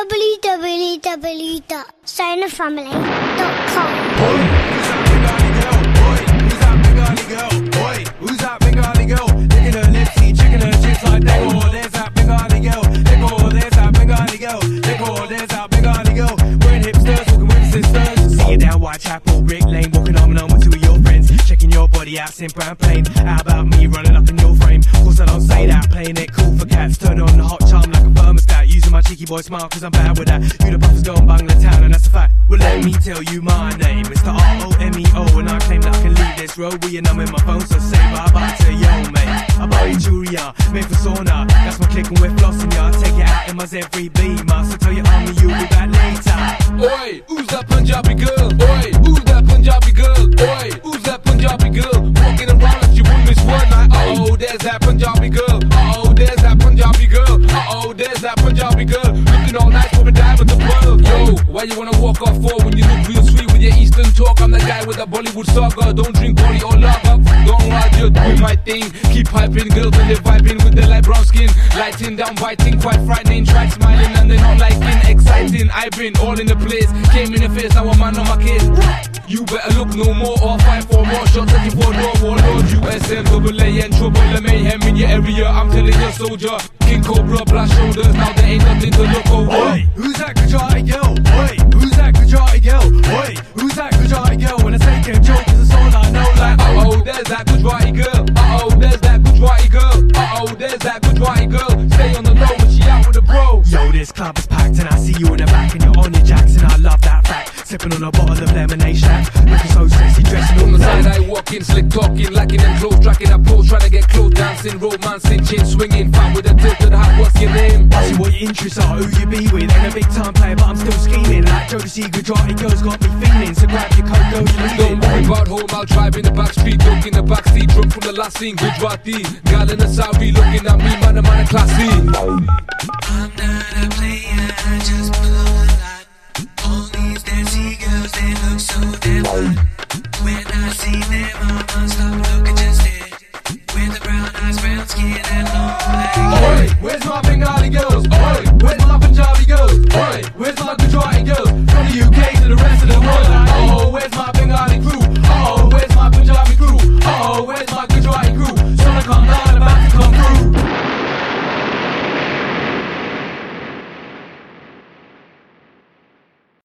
www.stonerfamily.com. Who's that Bengali girl? Boy, who's that Bengali girl? Licking her lips, checking her chips like they go. There's that Bengali girl. They go, there's that Bengali girl. They go, there's that Bengali girl. Wearing hipsters, walking with sisters. See you down Whitechapel, Brick Lane, walking arm in arm with two of your friends. Checking your body out, simple and plain. How about me running up in your frame? Course I don't say that, playing it cool for cats. Turn on the hot charm like a thermostat. Using my cheeky boy smile cause I'm bad with that. You the buffers go and Bangla town and that's a fact. Well let me tell you my name. It's the R-O-M-E-O and I claim that I can leave this road with your number in my phone. So say bye-bye to yo mate. I buy you jewelry, made for sauna. That's my click and we're flossing ya. Take it out in my every beamer. So tell your army you'll be back later. Oi, who's that Punjabi girl? Oi, who's that Punjabi girl? Oi, who's that Punjabi girl? Walking around like you wouldn't miss one night. Uh-oh, there's that Punjabi girl. Uh-oh, there's that Punjabi girl. Uh-oh, there's that Punjabi girl. Looking all nice with a diamond and pearl. Yo, why you wanna walk off for when you look real sweet with your Eastern talk? I'm the guy with a Bollywood saga. Don't drink Bolly or lager. Don't ride, just do my thing. Keep hyping, girls when they're vibing with their light brown skin. Lighting down, biting, quite frightening. Try smiling and they're not liking. Exciting, I've been all in the place. Came in the face, now a man on my case. You better look no more or fight for more shots. 34 no warlord, USM, AA and trouble and mayhem in your area. I'm telling you, soldier, King Cobra, black shoulders. Now there ain't nothing to look over. Oi, who's that Gujarati girl? Oi, who's that Gujarati girl? Oi, who's that Gujarati girl? When I say can joke, cause it's all I know. Like, uh-oh, there's that Gujarati girl. Uh-oh, there's that Gujarati girl. Uh-oh, there's that Gujarati girl. Stay on the low when she out with a bro. Yo, this club is packed and I see you in the back and you're on your jacks and I love that fact. Sipping on a bottle of lemonade shack, looking so sexy, dressing on all the side, I walking, slick talking, lacking them clothes, tracking up pose, trying to get close, dancing, romancing, chin swinging, fat with a tilted hat. What's your name? I see what your interests are, who you be with. Ain't a big time player, but I'm still scheming. Like Jodeci, Gujarati girls got me feeling. So grab your coat, girl, you're Don't worry about home, I'll drive in the back street, dunk in the backseat, drunk from the last scene, Gujarati, gal in the Saudi, looking at me, man, a classy.